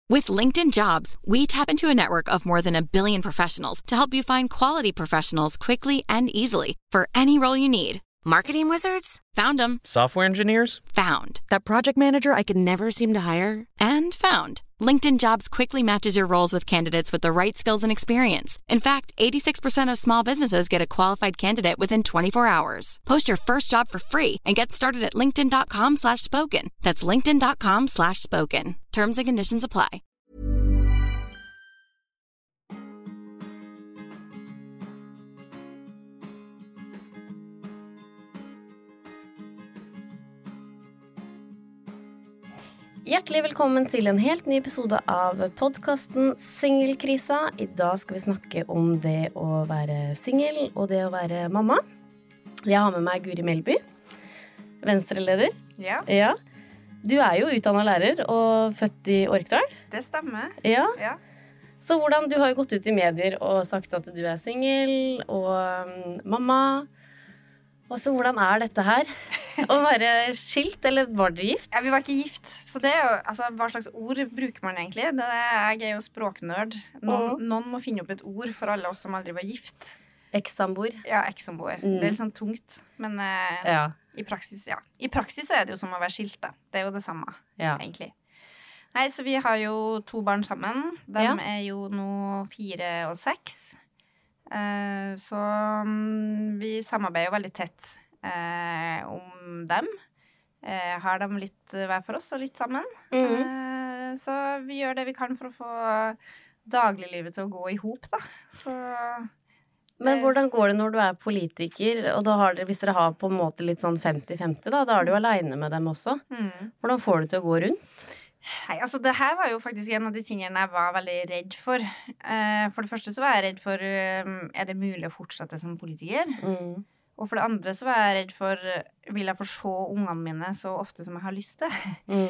With LinkedIn Jobs, we tap into a network of more than 1 billion professionals to help you find quality professionals quickly and easily for any role you need. Marketing wizards? Found them. Software engineers? Found. That project manager I could never seem to hire? And found. LinkedIn Jobs quickly matches your roles with candidates with the right skills and experience. In fact, 86% of small businesses get a qualified candidate within 24 hours. Post your first job for free and get started at linkedin.com/spoken. That's linkedin.com/spoken. Terms and conditions apply. Hjertelig velkommen til en helt ny episode av podcasten Singelkrisa. I dag skal vi snakke om det å være singel og det å være mamma. Jeg har med meg Guri Melby, Venstre-leder. Ja. Ja. Du er jo utdannet lærer og født i Orkdal. Det stemmer. Ja. Ja. Så du har jo gått ut i medier og sagt at du er singel og mamma. Og så hvordan er dette her? Å være skilt, eller var dere gift? Ja, vi var ikke gift. Så det er jo, altså, hva slags ord bruker man egentlig? Jeg er jo språknørd. Noen må finne opp et ord for alle oss som aldri var gift. Eks-samboer. Ja, eks-samboer. Det er litt sånn tungt. Men i praksis, ja. I praksis så er det jo som å være skilt, da. Det er jo det samme, egentlig. Nei, så vi har jo 2 barn sammen. De er jo nå 4 og 6. Så vi samarbeider jo veldig tett om dem. Har dem litt hver for oss og litt sammen. Så vi gjør det vi kan for å få dagliglivet til å gå i hop, da. Så men hvordan går det når du er politiker, og da har dere, hvis dere har på en måte litt sånn 50-50 da er du jo alene med dem også. Hvordan får du til å gå rundt? Nei, altså det her var jo faktisk en av de tingene jeg var veldig redd for. For det første så var jeg redd for, er det mulig å fortsette som politiker? Og for det andre så var jeg redd for, vil jeg få se ungene mine så ofte som jeg har lyst til?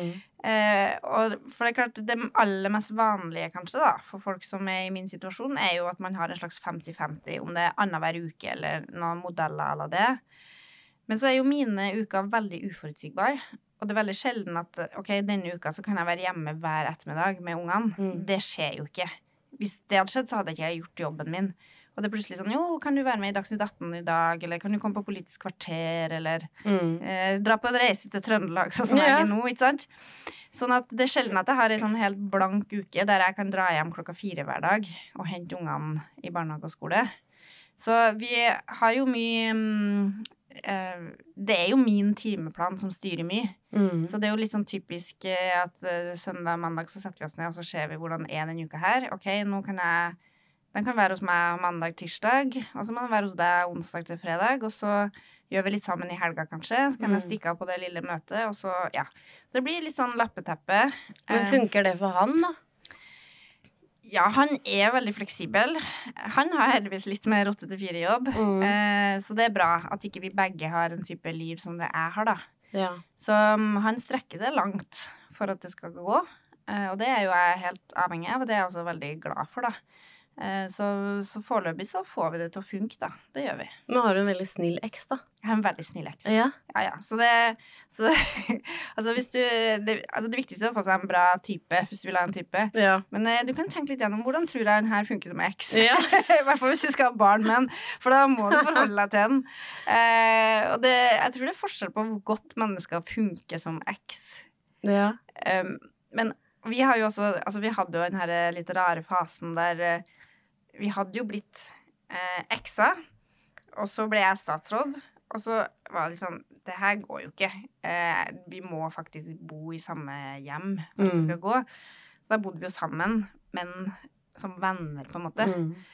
Og for det er klart, det aller mest vanlige kanskje da, for folk som er i min situasjon, er jo at man har en slags 50-50, om det er annenhver uke eller noen modeller eller det. Men så er jo mine uker veldig uforutsigbare. Og det er veldig sjelden at, ok, denne uka så kan jeg være hjemme hver ettermiddag med ungene. Det skjer jo ikke. Hvis det hadde skjedd, så hadde ikke jeg gjort jobben min. Og det er plutselig sånn, jo, kan du være med i Dagsnytt 18 i dag, eller kan du komme på Politisk kvarter, eller dra på en reise til Trøndelag, sånn som jeg er nå, ikke sant? Sånn at det er sjelden at jeg har en sånn helt blank uke, der jeg kan dra hjem 4:00 hver dag, og hente ungene i barnehage og skole. Så vi har jo mye... det er jo min timeplan som styrer mye. Så det er jo litt sånn typisk at søndag, mandag så setter vi oss ned og så ser vi hvordan er denne uka her. Ok, nå kan den kan være hos meg mandag, tirsdag, og så må den være hos deg onsdag til fredag, og så gjør vi litt sammen i helga kanskje, så kan jeg stikke av på det lille møtet, og så, ja. Det blir litt sånn lappeteppe. Men funker det for han da? Ja, han er veldig fleksibel. Han har heldigvis litt mer 8-4 jobb. Så det er bra at ikke vi begge har en type liv som det jeg har da. Ja. Så han strekker seg langt for at det skal gå. Og det er jo jeg helt avhengig av, og det er jeg også veldig glad for da. Så foreløpig så får vi det til å funke da. Det gjør vi. Men har du en veldig snill eks da? Jeg har en veldig snill eks. Ja. Ja. Så det altså hvis det viktigste er å få seg en bra type, hvis du vil ha en type. Ja. Men du kan tenke litt gjennom hvordan tror jeg den her funker som eks. Ja. I hvert fall hvis du skal ha barn, men for da må du forholde deg til den. Og jeg tror det er forskjell på hvor godt mennesker funker som eks. Ja. Men vi har jo også, altså vi hadde jo den her litt rare fasen der vi hadde jo blitt eksa, og så ble jeg statsråd, og så var det sånn, det her går jo ikke. Vi må faktisk bo i samme hjem for at det skal gå. Da bodde vi jo sammen, men som venner på en måte.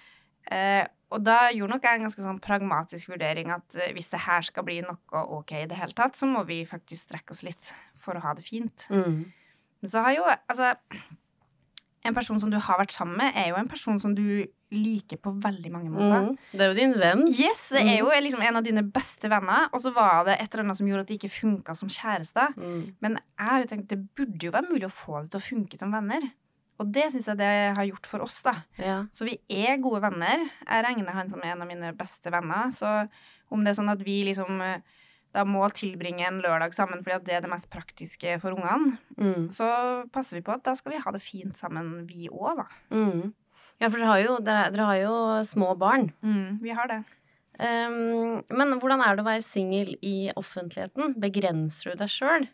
Og da gjorde nok jeg en ganske sånn pragmatisk vurdering at hvis det her skal bli noe ok i det hele tatt, så må vi faktisk strekke oss litt for å ha det fint. Men så har jo, altså, en person som du har vært sammen med er jo en person som du liker på veldig mange måter. Det er jo din venn. Yes, det er jo liksom en av dine beste venner, og så var det et eller annet som gjorde at det ikke funket som kjæreste. Men jeg har jo tenkt, det burde jo være mulig å få det til å funke som venner. Og det synes jeg det har gjort for oss da. Ja. Så vi er gode venner. Jeg regner han som en av mine beste venner, så om det er sånn at vi liksom da må tilbringe en lørdag sammen, fordi at det det mest praktiske for ungene, så passer vi på at da skal vi ha det fint sammen, vi også, da. Ja, for dere har jo små barn. Vi har det. Men hvordan det å være single i offentligheten? Begrenser du deg selv?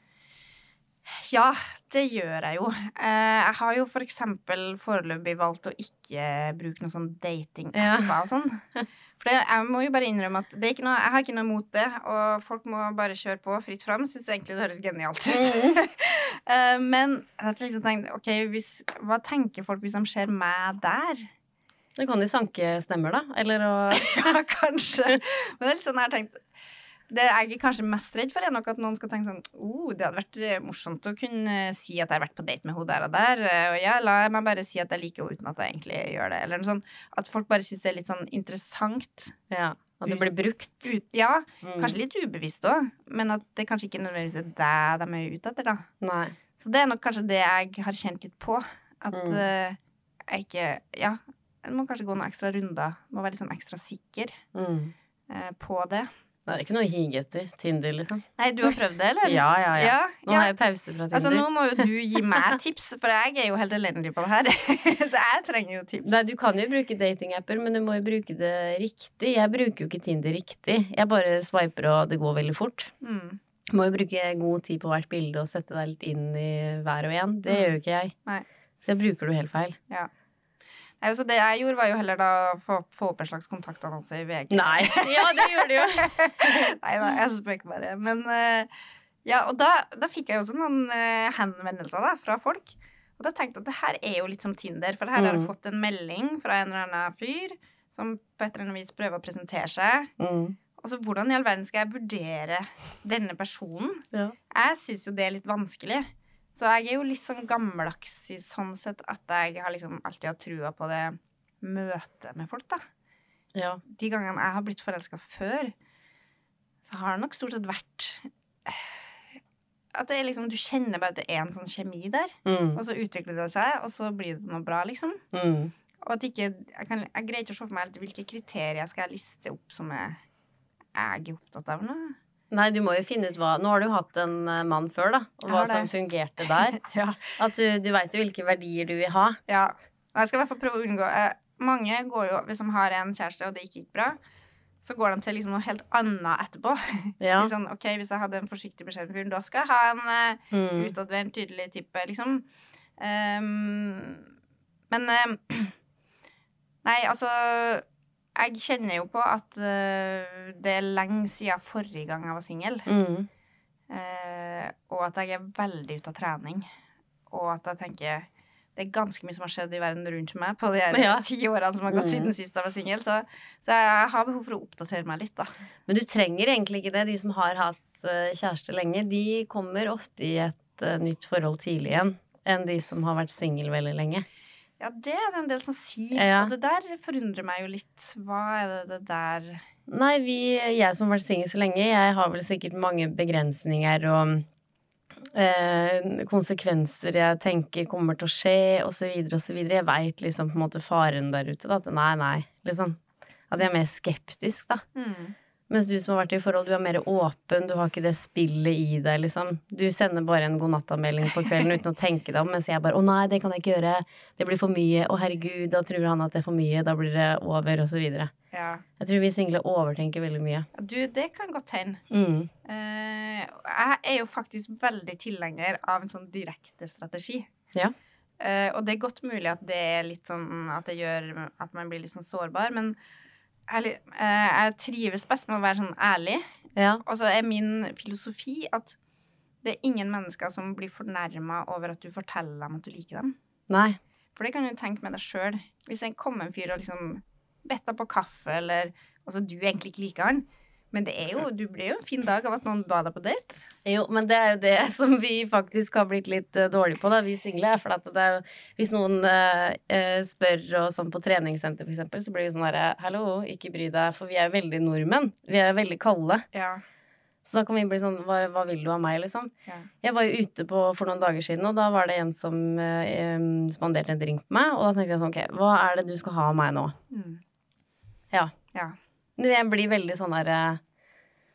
Ja, det gjør jeg jo. Jeg har jo for eksempel foreløpig valgt å ikke bruke noe sånn dating-apper og sånn. For jeg må jo bare innrømme at jeg har ikke noe imot det, og folk må bare kjøre på fritt frem. Synes egentlig det høres genialt ut. Men jeg har liksom tenkt, ok, hva tenker folk hvis de ser meg der? Det kan jo sanke stemmer da, eller å... Ja, kanskje. Men det litt sånn jeg har tenkt, det jeg kanskje mest redd for nok at noen skal tenke sånn, det hadde vært morsomt å kunne si at jeg har vært på date med hun der og der, og ja, la meg bare si at jeg liker henne uten at jeg egentlig gjør det, eller noe sånn, at folk bare synes det litt sånn interessant. Ja, at det blir brukt. Ja, kanskje litt ubevisst også, men at det kanskje ikke nødvendigvis det de er ute etter da. Nei. Så det nok kanskje det jeg har kjent litt på, at jeg ikke, ja, jeg må kanskje gå noen ekstra runder, må være litt sånn ekstra sikker på det. Det er ikke noe hige etter Tinder, liksom. Nei, du har prøvd det, eller? Ja. Nå har jeg pause fra Tinder. Altså, nå må jo du gi meg tips, for jeg er jo helt elendig på det her. Så jeg trenger jo tips. Nei, du kan jo bruke dating-apper, men du må jo bruke det riktig. Jeg bruker jo ikke Tinder riktig. Jeg bare swiper, og det går veldig fort. Du må jo bruke god tid på hvert bilde og sette deg litt inn i hver og en. Det gjør jo ikke jeg. Nei. Så jeg bruker det helt feil. Ja. Nei, så det jeg gjorde var jo heller da å få opp en slags kontaktannonse i VG. Nei, ja, det gjør det jo. Nei, jeg spøker bare. Men ja, og da fikk jeg jo også noen henvendelser da, fra folk. Og da tenkte jeg at det her er jo litt som Tinder, for her har jeg fått en melding fra en eller annen fyr som på et eller annet vis prøver å presentere seg. Og så hvordan i all verden skal jeg vurdere denne personen? Ja. Jeg synes jo det er litt vanskelig. Så jeg er jo litt sånn gammeldags i sånn sett at jeg har liksom alltid hatt trua på det møtet med folk, da. Ja. De gangene jeg har blitt forelsket før, så har det nok stort sett vært at det er liksom, du kjenner bare at det er en sånn kjemi der, og så utvikler det seg, og så blir det noe bra, liksom. Og at ikke, jeg greier ikke å se for meg helt hvilke kriterier jeg skal liste opp som jeg er opptatt av nå. Nei, du må jo finne ut nå har du hatt en mann før da, og hva som fungerte der. Ja. At du vet jo hvilke verdier du vil ha. Ja, jeg skal i hvert fall prøve å unngå. Mange går jo, hvis de har en kjæreste og det ikke gikk bra, så går de til liksom noe helt annet etterpå. Ja. Liksom, ok, hvis jeg hadde en forsiktig beskjeden fyr, da skal jeg ha en utadvendt, tydelig type, liksom. Men nei, altså... Jeg kjenner jo på at det er lenge siden forrige gang jeg var single. Og at jeg er veldig ute av trening. Og at jeg tenker, det er ganske mye som har skjedd i verden rundt meg på de her 10 årene som har gått siden sist jeg var single. Så jeg har behov for å oppdatere meg litt, da. Men du trenger egentlig ikke det. De som har hatt kjæreste lenge, de kommer ofte i et nytt forhold tidlig igjen enn de som har vært single veldig lenge. Ja, det er det en del som sier, og det der forundrer meg jo litt. Hva er det der? Nei, jeg som har vært single så lenge, jeg har vel sikkert mange begrensninger og konsekvenser jeg tenker kommer til å skje, og så videre, og så videre. Jeg vet liksom på en måte faren der ute, da, at nei, liksom, at jeg er mer skeptisk, da. Mens du som har vært i forhold, du er mer åpen, du har ikke det spillet i deg, liksom. Du sender bare en godnattanmelding på kvelden uten å tenke deg om, mens jeg bare, nei, det kan jeg ikke gjøre, det blir for mye, herregud, da tror han at det er for mye, da blir det over, og så videre. Ja. Jeg tror vi single overtenker veldig mye. Du, det kan godt hende. Jeg er jo faktisk veldig tilhenger av en sånn direkte strategi. Ja. Og det er godt mulig at det er litt sånn, at det gjør at man blir litt sånn sårbar, men jeg trives best med å være sånn ærlig. Ja. Og så er min filosofi at det er ingen mennesker som blir fornærmet over at du forteller dem at du liker dem. Nei. For det kan du tenke med deg selv. Hvis en kommer en fyr og liksom bedt deg på kaffe, eller altså du egentlig ikke liker han, men det er jo, du blir jo en fin dag av at noen ba deg på date. Jo, men det er jo det som vi faktisk har blitt litt dårlige på da, vi single, for at det er jo, hvis noen spør og sånn på treningssenter for eksempel, så blir vi sånn her, hallo, ikke bry deg, for vi er veldig nordmenn, vi er veldig kalde. Ja. Så da kan vi bli sånn, hva vil du av meg, liksom? Ja. Jeg var jo ute for noen dager siden, og da var det en som spanderte en drink på meg, og da tenkte jeg sånn, ok, hva er det du skal ha av meg nå? Ja. Ja. Jeg blir veldig sånn der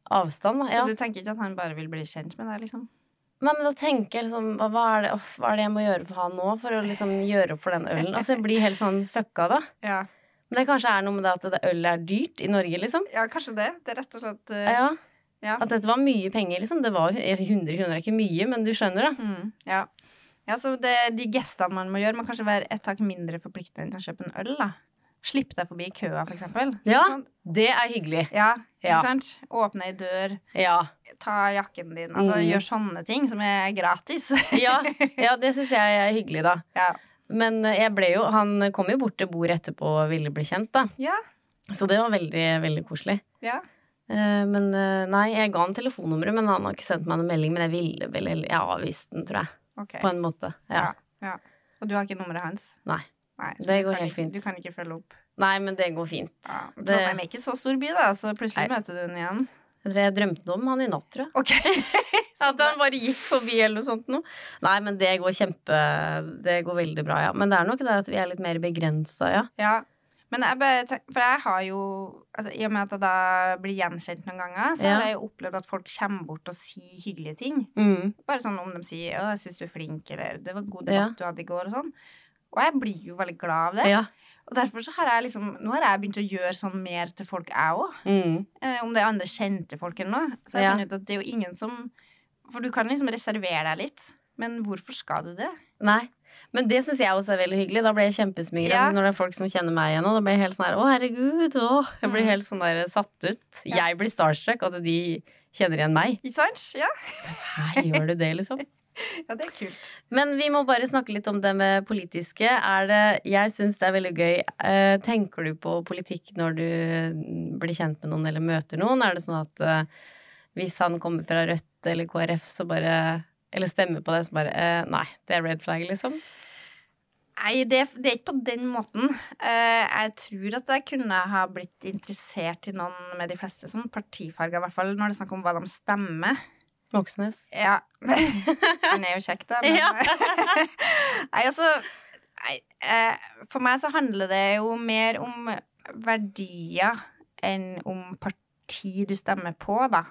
avstand, da. Ja. Så du tenker ikke at han bare vil bli kjent med deg, liksom? Nei, men da tenker jeg liksom, hva er det jeg må gjøre for han nå, for å liksom gjøre opp for den ølen? Altså, jeg blir helt sånn fucka da. Ja. Men det kanskje noe med det at det øl dyrt i Norge, liksom. Ja, kanskje det. Det rett og slett... Ja. At dette var mye penger, liksom. Det var 100 kroner, ikke mye, men du skjønner da. Ja. Ja, så de gestene man må gjøre, må kanskje være et tak mindre forpliktende enn å kjøpe en øl, da. Slipp deg forbi køa, for eksempel. Ja, det hyggelig. Ja, ikke sant? Åpne en dør. Ja. Ta jakken din. Altså, gjør sånne ting som gratis. Ja, det synes jeg hyggelig, da. Ja. Men han kom jo bort til bordet etterpå og ville bli kjent, da. Ja. Så det var veldig, veldig koselig. Ja. Men nei, jeg ga han telefonnummeret, men han har ikke sendt meg noen melding, men jeg ville vel, jeg avviste den, tror jeg. Okay. På en måte, ja. Og du har ikke nummeret hans? Nei, det går helt fint. Du kan ikke følge opp? Nei, men det går fint. Ja. Trondheim ikke så stor by da, så plutselig møter du den igjen. Jeg tror jeg drømte om han i natt, tror jeg. Ok. At han bare gikk forbi eller noe sånt nå. Nei, men det går veldig bra, ja. Men det nok det at vi litt mer begrenset, ja. Ja. Men for jeg har jo, altså, i og med at jeg da blir gjenkjent noen ganger, så har jeg jo opplevd at folk kommer bort og sier hyggelige ting. Bare sånn om de sier, jeg synes du flink, eller det var en god debatt du hadde i går, og sånn. Og jeg blir jo veldig glad av det. Ja. Og derfor så har jeg liksom, nå har jeg begynt å gjøre sånn mer til folk jeg også. Om det andre kjente folk eller noe. Så jeg funnet ut at det jo ingen som, for du kan liksom reservere deg litt, men hvorfor skal du det? Nei. Men det synes jeg også veldig hyggelig. Da blir jeg kjempesmigret når det folk som kjenner meg igjen. Og da blir jeg helt sånn her, å herregud, jeg blir helt sånn der satt ut. Jeg blir starstruck, at de kjenner igjen meg. Ikke sant? Ja. Her gjør du det, liksom. Ja, det kult. Men vi må bare snakke litt om det med politiske. Jeg synes det veldig gøy. Tenker du på politikk når du blir kjent med noen eller møter noen? Det sånn at hvis han kommer fra Rødt eller KrF, så bare, eller stemmer på det, så bare, nei, det red flag, liksom? Nei, det ikke på den måten. Jeg tror at jeg kunne ha blitt interessert i noen med de fleste sånn partifarger, i hvert fall når det snakker om hva de stemmer. Moxnes. Ja. Han jo kjekk, da. Men... Nei, altså for meg så handler det jo mer om verdier enn om parti du stemmer på, da.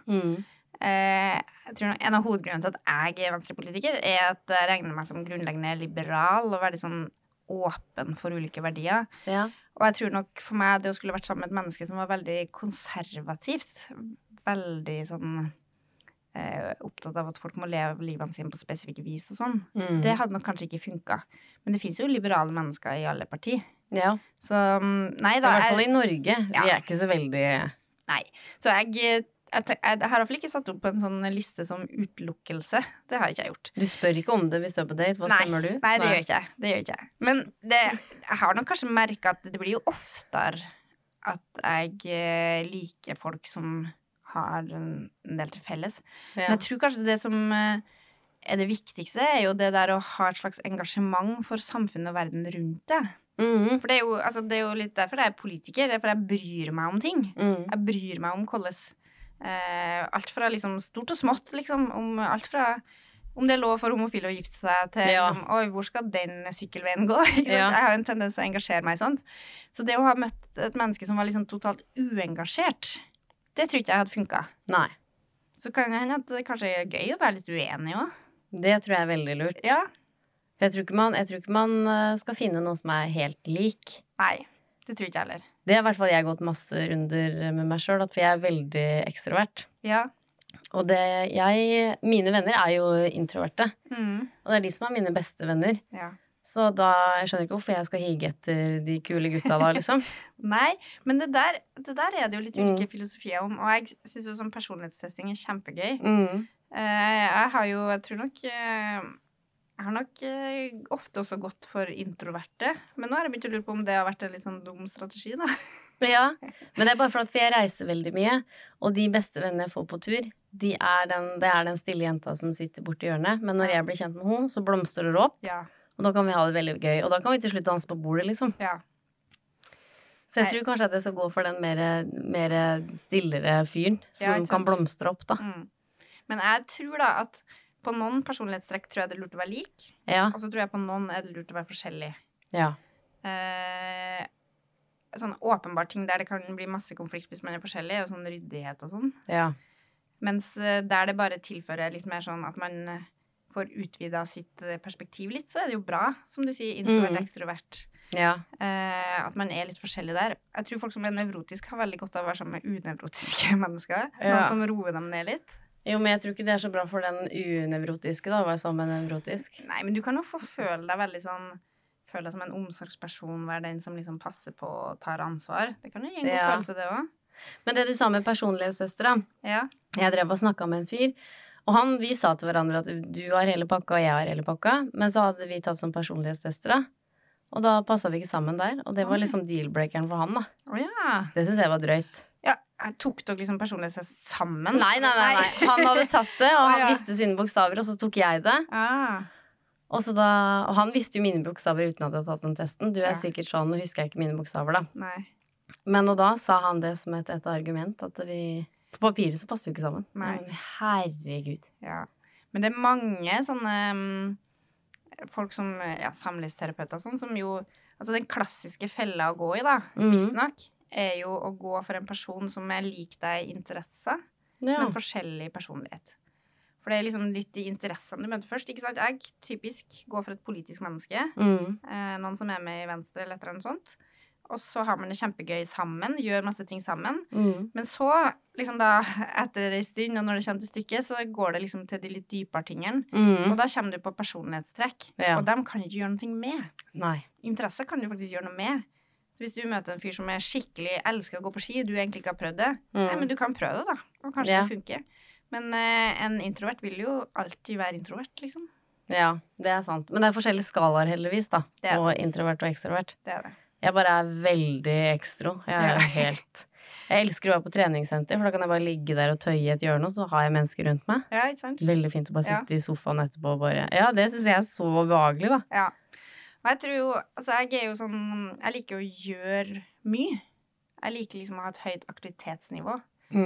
Jeg tror en av hovedgrunnene til at jeg venstrepolitiker at jeg regner meg som grunnleggende liberal og veldig sånn åpen for ulike verdier. Ja. Og jeg tror nok for meg det å skulle vært sammen med et menneske som var veldig konservativt, veldig sånn opptatt av at folk må leve livene sine på spesifikke vis og sånn. Det hadde nok kanskje ikke funket. Men det finnes jo liberale mennesker i alle partier. Ja. Så nei da. I hvert fall i Norge. Ja. Vi ikke så veldig... Nei. Så jeg har i hvert fall ikke satt opp en sånn liste som utelukkelse. Det har ikke jeg gjort. Du spør ikke om det hvis du på date? Hva stemmer du? Nei, det gjør ikke jeg. Det gjør ikke jeg. Men jeg har nok kanskje merket at det blir jo oftere at jeg liker folk som har en del til felles. Ja. Men jeg tror kanskje det som det viktigste jo det der å ha et slags engasjement for samfunnet og verden rundt det. For det jo litt derfor jeg politiker, det for jeg bryr meg om ting. Jeg bryr meg om hvordan alt fra liksom stort og smått, liksom, om alt fra om det er lov for homofile å gifte seg til liksom, oi, hvor skal den sykkelveien gå? Jeg har en tendens til å engasjere meg i sånt. Så det å ha møtt et menneske som var liksom totalt uengasjert, det tror ikke jeg hadde funket. Nei. Så kan det hende at det kanskje gøy å være litt uenig også. Det tror jeg veldig lurt. Ja. For jeg tror ikke man skal finne noe som helt lik. Nei, det tror ikke jeg heller. Det har i hvert fall jeg gått masse runder med meg selv, for jeg veldig ekstrovert. Ja. Og mine venner jo introverte. Og det de som mine beste venner. Ja. Så da, jeg skjønner ikke hvorfor jeg skal hige etter de kule gutta da, liksom. Nei, men det der det jo litt ulike filosofier om, og jeg synes jo som personlighetstesting kjempegøy. Jeg har nok ofte også gått for introverte, men nå har jeg begynt å lure på om det har vært en litt sånn dum strategi, da. Ja, men det bare for at jeg reiser veldig mye, og de beste vennene jeg får på tur, det den stille jenta som sitter borte i hjørnet, men når jeg blir kjent med henne, så blomstrer det opp. Ja. Og da kan vi ha det veldig gøy. Og da kan vi til slutt danse på bordet, liksom. Ja. Så jeg tror kanskje at jeg skal gå for den mer stillere fyren som kan blomstre opp, da. Men jeg tror da at på noen personlighetstrekk tror jeg det er lurt å være lik. Ja. Og så tror jeg på noen det lurt å være forskjellig. Ja. Sånn åpenbart ting der det kan bli masse konflikt hvis man forskjellig, og sånn ryddighet og sånn. Ja. Mens der det bare tilfører litt mer sånn at man får utvidet sitt perspektiv litt, så det jo bra, som du sier, introvert, ekstrovert. Ja. At man litt forskjellig der. Jeg tror folk som nevrotisk har veldig godt av å være sammen med unevrotiske mennesker. Ja. Noen som roer dem ned litt. Jo, men jeg tror ikke det så bra for den unevrotiske da, å være sammen med en nevrotisk. Nei, men du kan jo få føle deg veldig sånn, føle deg som en omsorgsperson, være den som liksom passer på og tar ansvar. Det kan jo gi en god følelse, det også. Men det du sa med personlighetstester da, jeg drev og snakket med en fyr, og vi sa til hverandre at du har hele pakka, og jeg har hele pakka, men så hadde vi tatt som personlighetstester da, og da passet vi ikke sammen der, og det var liksom dealbreakeren for han da. Det synes jeg var drøyt. Ja, jeg tok dere liksom personlighetstest sammen? Nei. Han hadde tatt det, og han visste sine bokstaver, og så tok jeg det. Og han visste jo mine bokstaver uten at jeg hadde tatt den testen. Du sikkert sånn, nå husker jeg ikke mine bokstaver da. Nei. Men og da sa han det som et argument, at på papiret så passer vi ikke sammen. Nei. Men herregud. Ja. Men det mange sånne folk som, samlivsterapeuter sånn, som jo, altså den klassiske fella å gå i da, visstnok, jo å gå for en person som lik deg i interesse, men forskjellig personlighet. For det liksom litt i interessene du møter først, ikke sant? Jeg typisk går for et politisk menneske, noen som med i Venstre eller et eller annet sånt, og så har man det kjempegøy sammen, gjør masse ting sammen. Men så, liksom da, etter en stund, og når det kommer til stykket, så går det liksom til de litt dypere tingene. Og da kommer du på personlighetstrekk, og dem kan du ikke gjøre noe med. Nei. Interesse kan du faktisk gjøre noe med. Så hvis du møter en fyr som skikkelig elsker å gå på ski, du egentlig ikke har prøvd det, nei, men du kan prøve det da, og kanskje det funker. Men en introvert vil jo alltid være introvert, liksom. Ja, det sant. Men det forskjellige skalaer heldigvis da, på introvert og ekstrovert. Det det. Jeg bare veldig ekstro. Jeg elsker å være på treningssenter, for da kan jeg bare ligge der og tøye i et hjørne, og så har jeg mennesker rundt meg. Ja, ikke sant? Veldig fint å bare sitte i sofaen etterpå og bare... Ja, det synes jeg så behagelig, da. Ja. Og jeg tror jo... Altså, jeg jo sånn... Jeg liker å gjøre mye. Jeg liker liksom å ha et høyt aktivitetsnivå.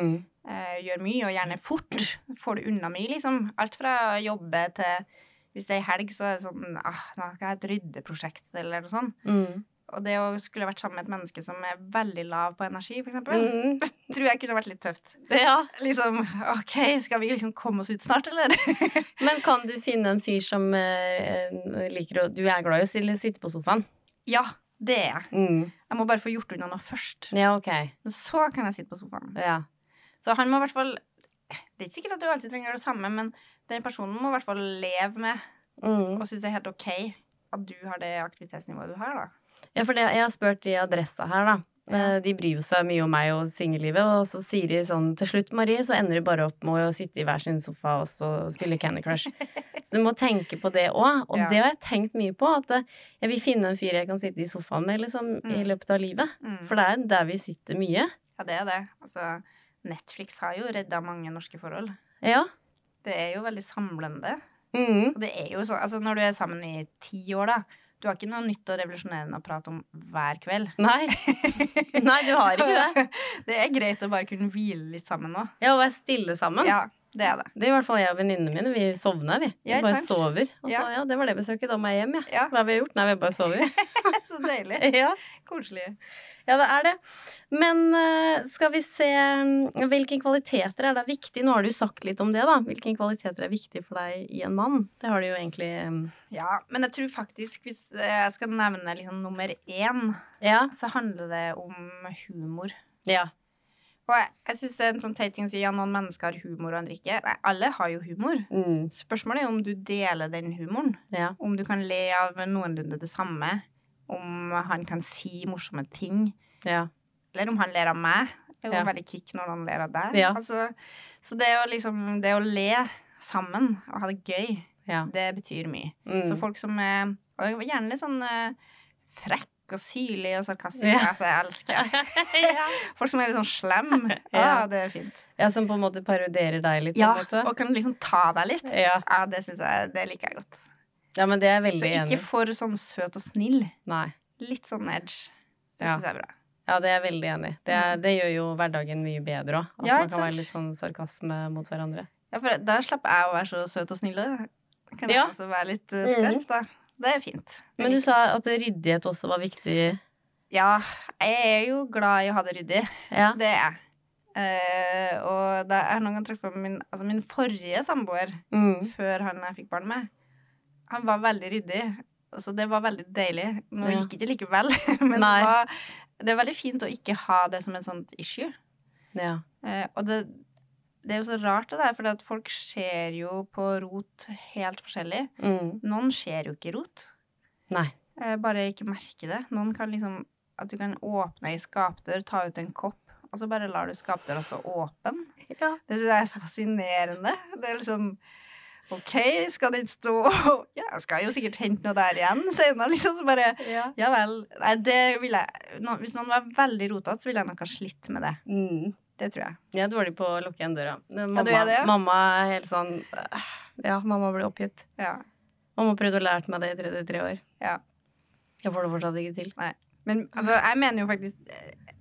Gjør mye, og gjerne fort. Får du unna mye, liksom. Alt fra jobbe til... Hvis det helg, så det sånn... nå skal jeg ha et ryddeprosjekt, eller noe sånt. Og det å skulle vært sammen med et menneske som veldig lav på energi, for eksempel, tror jeg kunne vært litt tøft. Ja. Liksom, ok, skal vi liksom komme oss ut snart, eller? Men kan du finne en fyr som liker å... Du glad i å sitte på sofaen? Ja, det jeg. Jeg må bare få gjort unna noe først. Ja, ok. Men så kan jeg sitte på sofaen. Ja. Så han må i hvert fall... Det ikke sikkert at du alltid trenger det samme, men den personen må i hvert fall leve med, og synes det helt ok at du har det aktivitetsnivået du har, da. Ja, for jeg har spurt i Adressa her da. De bryr seg mye om meg og singellivet, og så sier de sånn, til slutt, Marie, så ender de bare opp med å sitte i hver sin sofa og så spille Candy Crush. Så du må tenke på det også, og det har jeg tenkt mye på, at jeg vil finne en fyr jeg kan sitte i sofaen med, liksom, i løpet av livet. For det der vi sitter mye. Ja, det det. Altså, Netflix har jo reddet mange norske forhold. Ja. Det jo veldig samlende. Og det jo så, altså når du sammen i 10 år da, du har ikke noe nytt og revolusjonerende å prate om hver kveld. Nei. Nei, du har ikke det. Det greit å bare kunne hvile litt sammen nå. Ja, og være stille sammen. Ja, det det. Det i hvert fall jeg og venninnene mine, vi sovner vi. Vi bare sover. Og så, ja, det var det besøket, da må jeg hjem, ja. Hva har vi gjort? Nei, vi bare sover. Så deilig. Ja. Koselig. Ja, det det. Men skal vi se, hvilke kvaliteter det viktig? Nå har du sagt litt om det da. Hvilke kvaliteter viktig for deg i en mann? Det har du jo egentlig... Ja, men jeg tror faktisk, hvis jeg skal nevne liksom nummer 1, så handler det om humor. Ja. Og jeg synes det en sånn teit ting å si, ja, noen mennesker har humor og andre ikke. Nei, alle har jo humor. Spørsmålet om du deler den humoren. Ja. Om du kan le av noenlunde det samme. Om han kan si morsomme ting. Ja. Eller om han ler av meg. Det jo veldig kick når han ler av deg. Ja. Altså, så det liksom, det å le sammen og ha det gøy, det betyr mye. Så folk som og gjerne litt sånn frekk og syrlig og sarkastisk, det elsker jeg. Folk som litt sånn slem, det fint. Ja, som på en måte parodierer deg litt. Ja, på en måte. Og kan liksom ta deg litt. Ja, det synes jeg, det liker jeg godt. Ja, men det veldig enig. Så ikke for sånn søt og snill. Nei. Litt sånn edge. Det synes jeg bra. Ja, det veldig enig. Det gjør jo hverdagen mye bedre også. At man kan være litt sånn sarkasme mot hverandre. Ja, for da slapper jeg å være så søt og snill. Kan jeg også være litt skarp, da. Det fint. Men du sa at ryddighet også var viktig. Ja, jeg jo glad i å ha det ryddig. Ja. Det jeg. Og da jeg noen gang trakk på min forrige samboer, før jeg fikk barn med, han var veldig ryddig. Altså, det var veldig deilig. Nå gikk det ikke likevel, men det er veldig fint å ikke ha det som en sånt issue. Ja. Og det er jo så rart det der, for at folk ser jo på rot helt forskjellig. Noen ser jo ikke rot. Nei. Bare ikke merke det. Noen kan liksom, at du kan åpne i skapdør, ta ut en kopp, og så bare lar du skapdøra stå åpen. Ja. Det synes jeg er fascinerende. Det er liksom, ok, skal den stå? Ja, jeg skal jo sikkert hente noe der igjen senere, liksom. Så bare, ja vel. Nei, det vil jeg, hvis noen var veldig rotet, så ville jeg nok ha slitt med det. Det tror jeg. Jeg er dårlig på å lukke igjen døra. Mamma er helt sånn, mamma blir oppgitt. Ja. Mamma prøvde å lære meg det i 33 år. Ja. Jeg får det fortsatt ikke til. Nei. Men altså, jeg mener jo faktisk,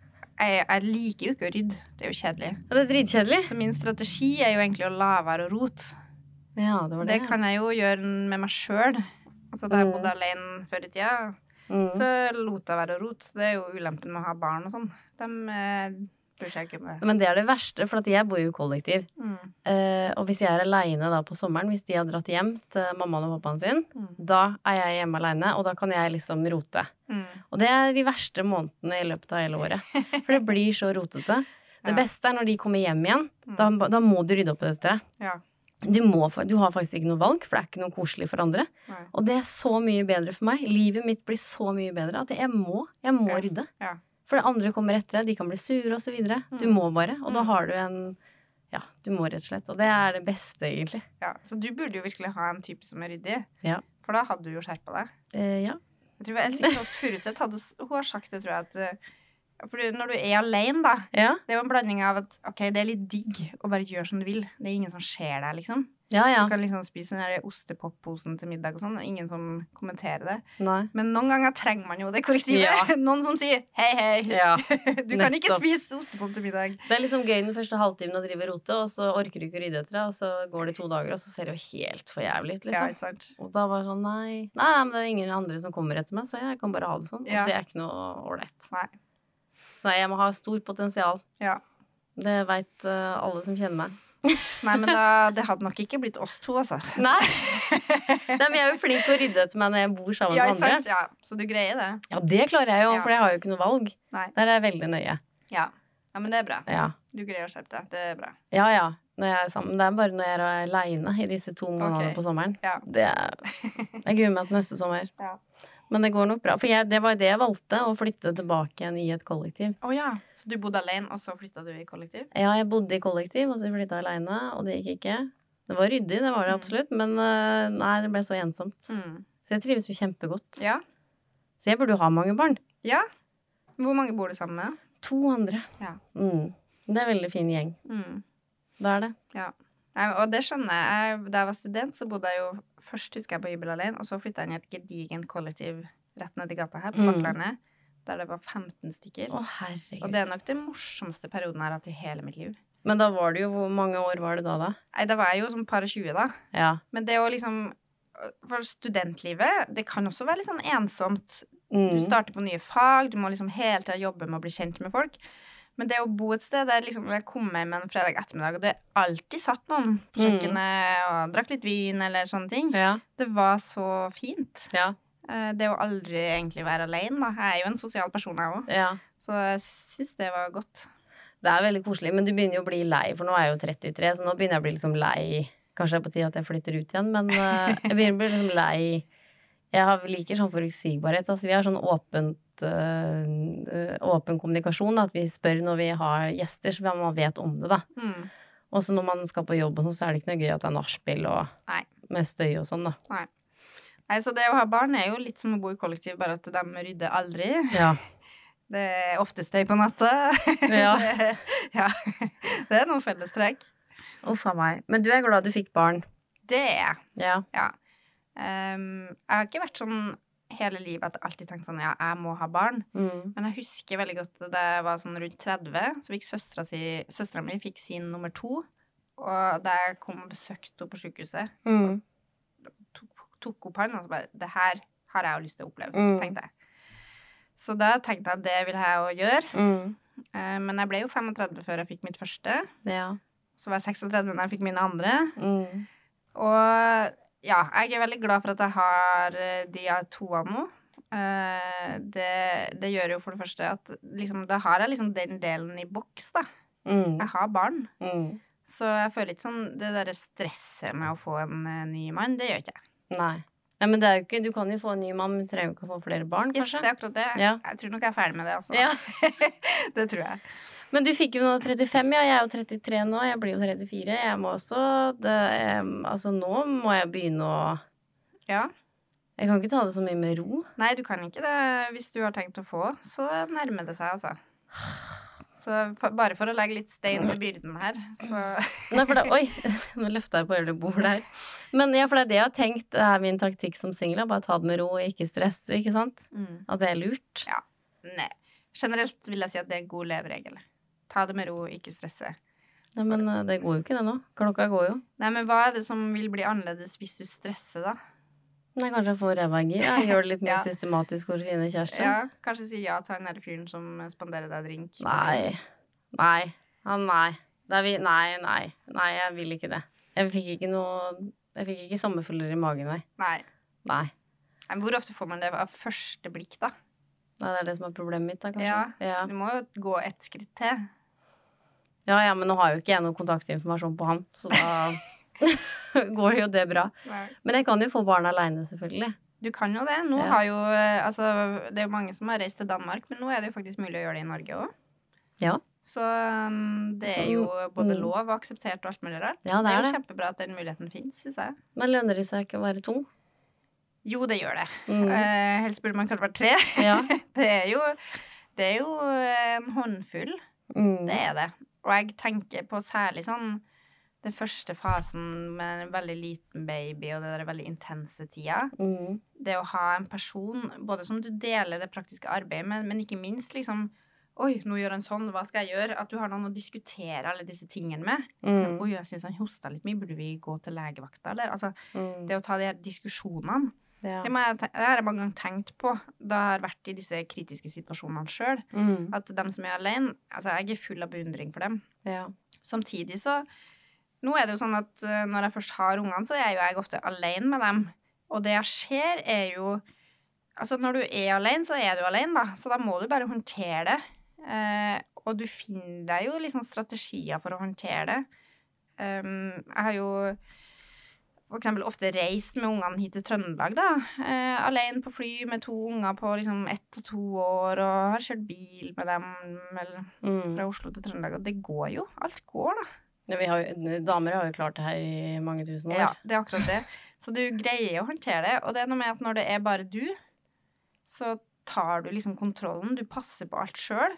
jeg liker jo ikke å rydde. Det er jo kjedelig. Ja, det er dritkjedelig. Så min strategi er jo egentlig å la være å rote. Ja, det var det. Det kan jeg jo gjøre med meg selv. Altså, da jeg bodde alene før i tida, så lot jeg være å rote. Det er jo ulempen med å ha barn og sånn. De bryr seg ikke om det. Men det er det verste, for at jeg bor jo i kollektiv. Og hvis jeg er alene da på sommeren, hvis de har dratt hjem til mammaen og pappaen sin, da er jeg hjemme alene, og da kan jeg liksom rote. Og det er de verste månedene i løpet av hele året. For det blir så rotete. Det beste er når de kommer hjem igjen, da må du rydde opp etter det. Ja. Du har faktisk ikke noe valg, for det er ikke noe koselig for andre. Nei. Og det er så mye bedre for meg. Livet mitt blir så mye bedre at jeg må rydde. Ja. For det andre kommer etter, de kan bli sure og så videre. Du må bare, og da har du du må rett og slett. Og det er det beste, egentlig. Ja, så du burde jo virkelig ha en type som er ryddig. Ja. For da hadde du jo skjerpet deg. Ja. Jeg tror Else Kjos Furuseth hun har sagt det, tror jeg, at for når du er alene da, det er jo en blanding av at, ok, det er litt digg å bare gjøre som du vil. Det er ingen som ser deg, liksom. Ja. Du kan liksom spise den der ostepopposen til middag og sånn, ingen som kommenterer det. Nei. Men noen ganger trenger man jo det korrektivet. Ja. Noen som sier, hei, du kan ikke spise ostepop til middag. Det er liksom gøy den første halvtimen å drive rote, og så orker du ikke å rydde etter det, og så går det 2 dager, og så ser det jo helt for jævlig ut, liksom. Ja, ikke sant. Og da var det sånn, nei, men det er ingen andre som kommer etter meg, så jeg kan bare ha det sånn. Og det er ikke noe ålreit. Nei. Så jeg må ha stor potensial. Ja. Det vet alle som kjenner meg. Nei, men det hadde nok ikke blitt oss to, altså. Nei, men jeg er jo flink til å rydde etter meg når jeg bor sammen med andre. Ja, så du greier det. Ja, det klarer jeg jo, for jeg har jo ikke noe valg. Nei. Der er jeg veldig nøye. Ja, men det er bra. Ja. Du greier å skjerpe deg, det er bra. Ja, når jeg er sammen. Det er bare når jeg er alene i disse 2 månedene på sommeren. Ja. Jeg gruer meg til neste sommer. Ja. Men det går nok bra, for det var det jeg valgte, å flytte tilbake igjen i et kollektiv. Ja, så du bodde alene, og så flyttet du i kollektiv? Ja, jeg bodde i kollektiv, og så flyttet jeg alene, og det gikk ikke. Det var ryddig, det var det absolutt, men nei, det ble så ensomt. Så jeg trives jo kjempegodt. Ja. Så jeg burde jo ha mange barn. Ja. Hvor mange bor du sammen med? 2 andre. Ja. Det er en veldig fin gjeng. Det er det. Ja. Og det skjønner jeg. Da jeg var student, så bodde jeg jo først, husker jeg, på hybel alene, og så flyttet jeg inn i et gedigent kollektiv rett ned i gata her, på Bakklandet, der det var 15 stykker. Å, herregud. Og det er nok det morsomste perioden jeg har hatt i hele mitt liv. Men da var det jo, hvor mange år var det da? Nei, da var jeg jo som par og 20 da. Ja. Men det å liksom, for studentlivet, det kan også være litt sånn ensomt. Du starter på nye fag, du må liksom hele tiden jobbe med å bli kjent med folk. Men det å bo et sted, det er liksom, jeg kom hjem en fredag ettermiddag, og det alltid satt noen på kjøkkenet og drakk litt vin eller sånne ting. Ja. Det var så fint. Ja. Det å aldri egentlig være alene, da. Jeg er jo en sosial person jeg også. Ja. Så jeg synes det var godt. Det er veldig koselig, men du begynner jo å bli lei, for nå er jeg jo 33, så nå begynner jeg å bli liksom lei. Kanskje det er på tide at jeg flytter ut igjen, men jeg begynner å bli liksom lei. Jeg liker sånn forutsigbarhet, altså vi har sånn åpen kommunikasjon, at vi spør når vi har gjester, så man vet om det da. Og så når man skal på jobb og sånn, så er det ikke noe gøy at det er nachspiel og med støy og sånn da. Nei, så det å ha barn er jo litt som å bo i kollektiv, bare at de rydder aldri. Ja. Det er ofte støy på natta. Ja. Ja, det er noen fellestrekk. Uff av meg. Men du er glad du fikk barn? Det er jeg. Ja. Ja. Jeg har ikke vært sånn hele livet at jeg alltid tenkte sånn, ja, jeg må ha barn. Men jeg husker veldig godt da jeg var sånn rundt 30, så fikk søstera mi fikk sin nummer 2, og da jeg kom og besøkte henne på sykehuset, tok opp han, og så bare, det her har jeg jo lyst til å oppleve, tenkte jeg. Så da tenkte jeg at det vil jeg jo gjøre. Men jeg ble jo 35 før jeg fikk mitt første. Ja. Så var jeg 36 når jeg fikk mine andre. Og ja, jeg veldig glad for at jeg har de toene nå. Det gjør jo for det første at liksom, da har jeg liksom den delen i boks, da. Jeg har barn. Så jeg føler ikke sånn det der stresset med å få en ny mann, det gjør ikke jeg. Nei, men det er jo ikke, du kan jo få en ny mann, men du trenger jo ikke å få flere barn, kanskje? Yes, det er akkurat det. Ja. Jeg tror nok jeg er ferdig med det, altså. Ja. Det tror jeg. Men du fikk jo nå 35, ja. Jeg er jo 33 nå, jeg blir jo 34. Jeg må også, altså nå må jeg begynne å... Ja. Jeg kan ikke ta det så mye med ro. Nei, du kan ikke det. Hvis du har tenkt å få, så nærmer det seg, altså. Så bare for å legge litt stein til byrden her, så... Nei, for det, oi, nå løftet jeg på hele bordet her. Men ja, for det er det jeg har tenkt, det er min taktikk som single, bare ta det med ro og ikke stresse, ikke sant? At det er lurt. Ja, nei. Generelt vil jeg si at det er en god leveregel. Ta det med ro, ikke stresse. Nei, men det går jo ikke det nå. Klokka går jo. Nei, men hva er det som vil bli annerledes hvis du stresser da? Nei, kanskje jeg får rævagir. Jeg gjør det litt mer systematisk for å finne kjæreste. Ja, kanskje si ja til den der fyren som spanderer deg drink. Nei, jeg vil ikke det. Jeg fikk ikke sommerfugler i magen, nei. Men hvor ofte får man det av første blikk, da? Nei, det er det som er problemet mitt, da, kanskje. Ja, du må jo gå et skritt til. Ja, men nå har jo ikke jeg noen kontaktinformasjon på han, så da... går jo det bra. Nei. Men jeg kan jo få barn alene, selvfølgelig. Du kan jo det. Nå har jo, altså, det er jo mange som har reist til Danmark, men nå er det jo faktisk mulig å gjøre det i Norge også. Ja. Så det er jo både lov og akseptert og alt mulig rart. Ja, det er jo kjempebra at den muligheten finnes, synes jeg. Men lønner det seg ikke å være 2? Jo, det gjør det. Helst burde man kanskje være 3. Ja. det er jo en håndfull. Det er det. Og jeg tenker på særlig sånn den første fasen med en veldig liten baby og det der veldig intense tida. Det å ha en person, både som du deler det praktiske arbeidet med, men ikke minst liksom, oi, nå gjør han sånn, hva skal jeg gjøre? At du har noen å diskutere alle disse tingene med. Oi, jeg synes han hostet litt mye, burde vi gå til legevakta, eller? Altså, det å ta de her diskusjonene, det har jeg mange ganger tenkt på da jeg har vært i disse kritiske situasjonene selv. At dem som er alene, altså jeg er full av beundring for dem. Samtidig så nå er det jo sånn at når jeg først har ungene, så er jo jeg ofte alene med dem. Og det jeg ser er jo... Altså, når du er alene, så er du alene, da. Så da må du bare håndtere det. Og du finner deg jo liksom strategier for å håndtere det. Jeg har jo for eksempel ofte reist med ungene hit til Trøndelag, da. Alene på fly med 2 unger på liksom 1 og 2 år, og har kjørt bil med dem fra Oslo til Trøndelag. Og det går jo. Alt går, da. Ja, damer har jo klart det her i mange tusen år. Ja, det er akkurat det. Så du greier å håndtere det, og det er noe med at når det er bare du, så tar du liksom kontrollen, du passer på alt selv.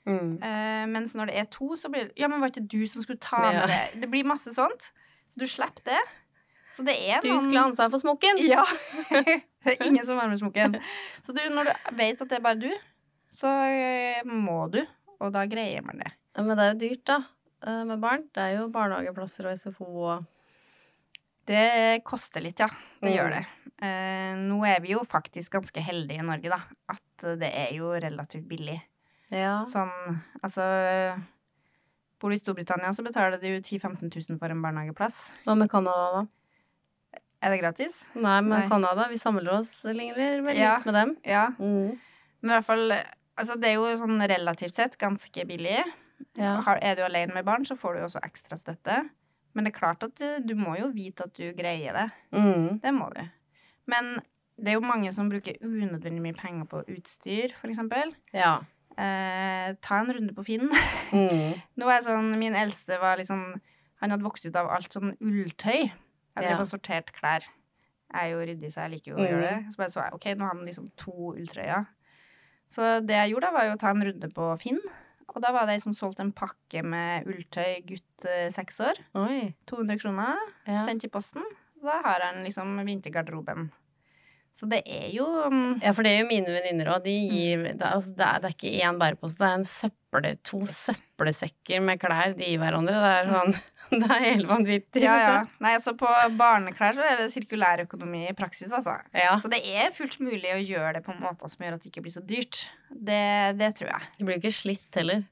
Mens når det er 2, så blir det, ja, men var ikke du som skulle ta med det? Det blir masse sånt, så du slipper det. Så det er du skulle ha ansvar for smokken. Ja, det er ingen som har med smokken. Så når du vet at det er bare du, så må du, og da greier man det. Ja, men det er jo dyrt da. Med barn. Det er jo barnehageplasser og SFO og... Det koster litt, ja. Det gjør det. Nå er vi jo faktisk ganske heldige i Norge, da. At det er jo relativt billig. Ja. Sånn, altså... Bor du i Storbritannia, så betaler du 10-15 000 for en barnehageplass. Hva med Canada, da? Er det gratis? Nei, men Canada, vi samler oss lenger litt med dem. Ja. Men i hvert fall, altså det er jo sånn relativt sett ganske billig. Ja. Er du alene med barn, så får du også ekstra støtte. Men det er klart at du må jo vite at du greier det. Det må du. Men det er jo mange som bruker unødvendig mye penger på utstyr, for eksempel. Ja. Ta en runde på Finn. Nå er sånn, min eldste var liksom, han hadde vokst ut av alt sånn ulltøy. Jeg var sortert klær. Jeg er jo ryddig, så jeg liker jo å gjøre det. Så bare så jeg, ok, nå har han liksom 2 ulltrøyer. Så det jeg gjorde da, var jo å ta en runde på Finn. Og da var det som solgte en pakke med ulltøy gutt 6 år. Oi. 200 kroner, sendt i posten. Da har han liksom vintergarderoben. Så det er jo... Ja, for det er jo mine venninner også. De gir... Det er ikke en bærepose, det er 2 søppelsekker med klær de gir hverandre. Det er sånn... Det er helt vanvittig. Ja. Nei, altså på barneklær så er det sirkulærøkonomi i praksis, altså. Ja. Så det er fullt mulig å gjøre det på en måte som gjør at det ikke blir så dyrt. Det tror jeg. Det blir ikke slitt heller.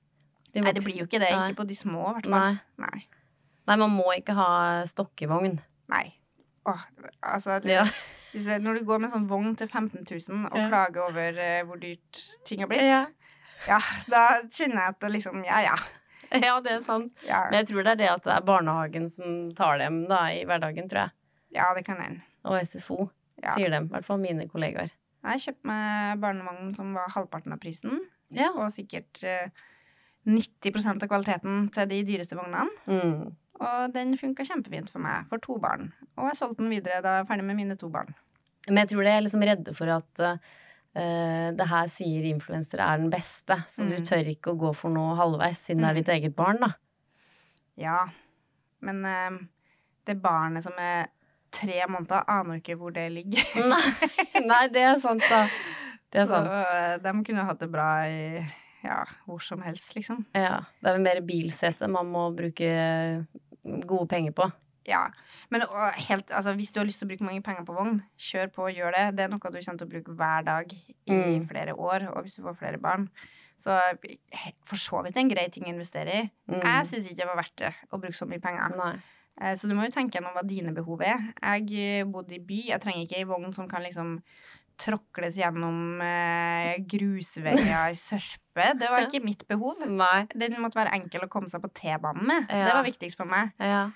Nei, det blir jo ikke det. Ikke på de små, I hvert fall. Nei, man må ikke ha stokkevogn. Nei. Altså, når du går med sånn vogn til 15 000 og klager over hvor dyrt ting har blitt, da kjenner jeg at det liksom, Ja, det sant. Men jeg tror det at det barnehagen som tar dem da I hverdagen, tror jeg. Ja, det kan jeg. Og SFO, sier dem. I hvert fall mine kollegaer. Jeg kjøpte meg barnevogn som var halvparten av prisen, og sikkert 90% av kvaliteten til de dyreste vognene. Og den funket kjempefint for meg, for 2 barn. Og jeg solgte den videre da jeg var ferdig med mine 2 barn. Men jeg tror det liksom redde for at det her sier influensere den beste, så du tør ikke å gå for noe halvveis siden det ditt eget barn, da. Ja, men det barnet som 3 måneder aner ikke hvor det ligger. Nei, det sant da. Det sant. Så de kunne hatt det bra I hvor som helst, liksom. Ja, det vel mer bilsete man må bruke gode penger på. Ja, men altså, hvis du har lyst til å bruke mange penger på vogn, kjør på, gjør det. Det noe du kommer til å bruke hver dag I flere år, og hvis du får flere barn. Så for så vidt en grei ting å investere I. Jeg synes ikke det var verdt det å bruke så mye penger. Nei. Så du må jo tenke gjennom hva dine behov Jeg bodde I by, jeg trenger ikke en vogn som kan liksom tråkles gjennom grusveier I sørpe. Det var ikke mitt behov. Nei. Den måtte være enkel å komme seg på T-banen med. Det var viktigst for meg.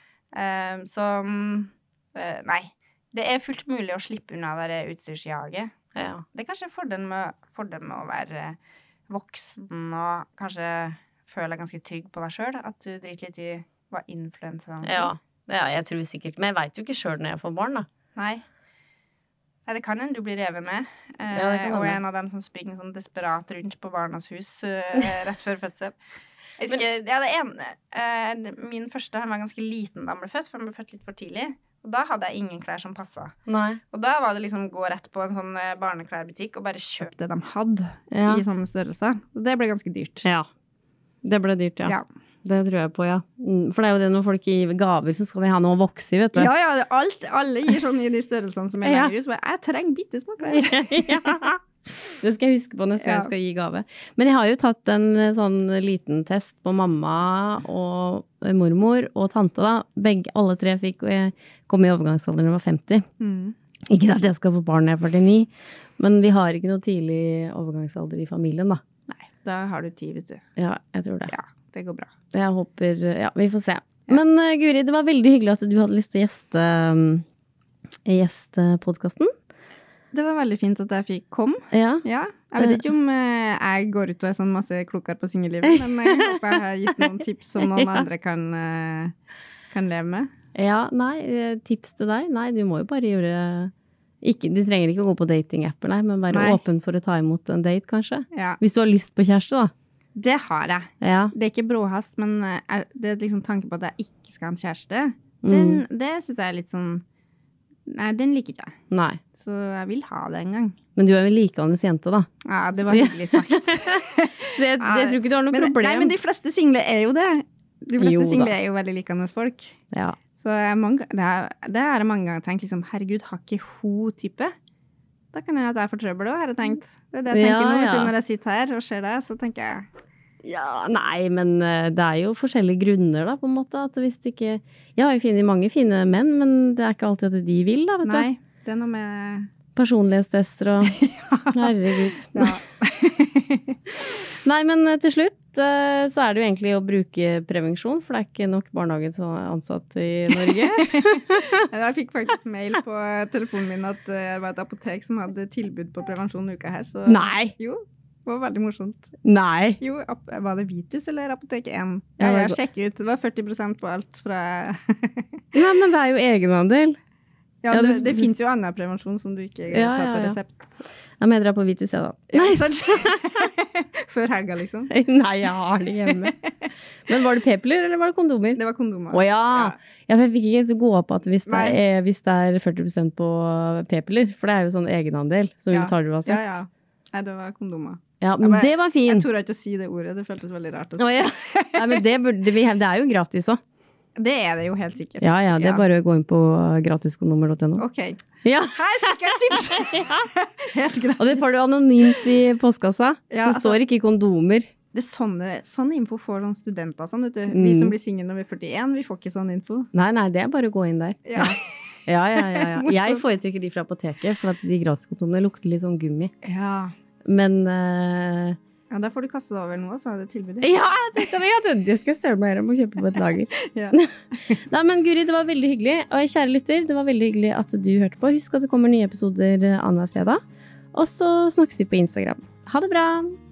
Så nei. Det fullt mulig å slippe unna det utstyrsjaget. Det kanskje fordelen med å være voksen og kanskje føle deg ganske trygg på deg selv, at du driter litt I hva influenseren jeg tror sikkert. Men jeg vet jo ikke selv når jeg får barn, da. Nei, det kan du blir revet med. Og en av dem som springer sånn desperat rundt på barnas hus rett før fødsel. Jeg husker, min første, han var ganske liten da han ble født, for han ble født litt for tidlig. Og da hadde jeg ingen klær som passet. Nei. Og da var det liksom gå rett på en sånn barneklærbutikk og bare kjøpe det de hadde I sånne størrelser. Og det ble ganske dyrt. Ja, det ble dyrt, ja. Det tror jeg på, For det jo det når folk gir gaver, så skal de ha noe å vokse I, vet du. Ja, alle gir sånn I de størrelsene som lenger ut. Så jeg trenger bittesmå klær. Det skal jeg huske på neste gang jeg skal gi gave. Men jeg har jo tatt en sånn liten test på mamma og mormor og tante da. Alle 3 kom I overgangsalder når jeg var 50. Ikke at jeg skal få barn når jeg 49, men vi har ikke noe tidlig overgangsalder I familien da. Nei, da har du 10, vet du. Ja, jeg tror det. Ja, det går bra. Jeg håper, vi får se. Men Guri, det var veldig hyggelig at du hadde lyst til å gjeste podcasten. Det var veldig fint at jeg fikk komme. Ja. Jeg vet ikke om jeg går ut og sånn masse klokere på singellivet, men jeg håper jeg har gitt noen tips som noen andre kan leve med. Ja, nei, tips til deg? Nei, du må jo bare gjøre... du trenger ikke å gå på dating-apper, nei, men være åpen for å ta imot en date, kanskje. Ja. Hvis du har lyst på kjæreste, da. Det har jeg. Ja. Det ikke bråhast, men det liksom tanken på at jeg ikke skal ha en kjæreste. Det synes jeg litt sånn... Nei, den liker ikke jeg. Nei. Så jeg vil ha det en gang. Men du jo likende jente, da. Ja, det var hyggelig sagt. Jeg tror ikke du har noe problem. Nei, men de fleste single jo det. De fleste single jo veldig likende folk. Ja. Så det har jeg mange ganger tenkt, liksom, herregud, har ikke hun type? Da kan jeg at jeg får trøbbel også, har jeg tenkt. Det det jeg tenker nå, når jeg sitter her og ser det, så tenker jeg... Ja, nei, men det jo forskjellige grunner da, på en måte, at hvis det ikke... Jeg har jo funnet mange fine menn, men det ikke alltid at de vil da, vet du. Nei, det noe med... Personlighetstester og... Herregud. Ja. Nei, men til slutt så det jo egentlig å bruke prevensjon, for det ikke nok barnehageansatt I Norge. Jeg fikk faktisk mail på telefonen min at det var et apotek som hadde tilbud på prevensjon uka her. Så... Nei! Jo, det var veldig morsomt. Nei! Jo, var det Vitus eller Apotek 1? Ja, jeg sjekket ut, det var 40% på alt fra... Nei, men det jo egenandel. Ja, det finnes jo annen prevensjon som du ikke tar på resept. Ja, men jeg drar på Vitus, jeg da. Nei, sant? Før helga, liksom. Nei, jeg har det hjemme. Men var det p-piller, eller var det kondomer? Det var kondomer. Åja! Ja, for jeg fikk ikke gå opp at hvis det 40% på p-piller, for det jo sånn egenandel, som du tar du har sett. Ja. Nei, det var kondomer. Ja, men det var fint. Jeg tror ikke å si det ordet, det føltes veldig rart. Åja! Nei, men det jo gratis også. Det det jo helt sikkert. Ja, det bare å gå inn på gratiskondomer.no. Ok. Ja. Her fikk jeg tips! Helt greit. Og det får du anonymt I postkassa. Så står ikke kondomer Det sånn info får sånn studenter sånn, vet du. Vi som blir single når vi er 41, vi får ikke sånn info. Nei, det bare å gå inn der. Ja. Jeg foretrekker de fra apoteket, for at de gratiskondomene lukter litt sånn gummi. Ja. Men... Ja, der får du kaste det over nå, så er det tilbudet. Ja, det skal jeg søle meg her om å kjøpe på et lager. Nei, men Guri, det var veldig hyggelig. Og kjære lytter, det var veldig hyggelig at du hørte på. Husk at det kommer nye episoder annenhver fredag. Og så snakkes vi på Instagram. Ha det bra!